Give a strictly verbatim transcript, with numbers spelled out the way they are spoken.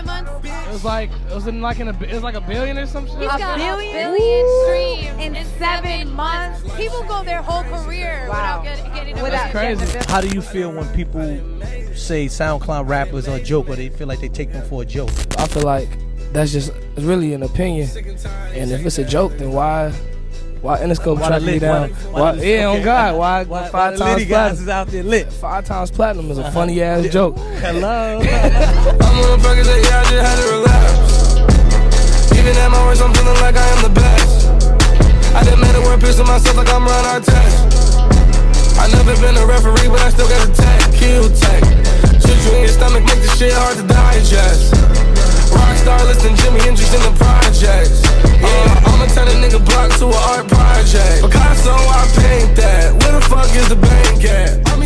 seven months? It was like it was in like in a it was like a billion or some shit. He's A got billion? a billion streams In in seven months? People go their whole career Wow. without getting, getting a Without million. crazy. getting a How do you feel when people say SoundCloud rappers are a joke, or they feel like they take them for a joke? I feel like that's just it's really an opinion, and if it's a joke, then why, why Interscope Why track the me lit- down? why the- Why, why the- yeah, on okay. God, why, Why, five why the times litty guys is platinum? out there lit? Five times platinum is a funny ass joke. Hello. I'm on a burger that yeah, I just had to relax. Even at my worst, I'm feeling like I am the best. I done made a word piece of myself like I'm Ron Artest. I never been a referee, but I still got a tag, kill tag. Shoot you in your stomach, make this shit hard to digest. Rockstar listing Jimi Hendrix in the projects. Yeah, I'ma turn a nigga block to an art project. Picasso, I paint that. Where the fuck is the bank at? I'm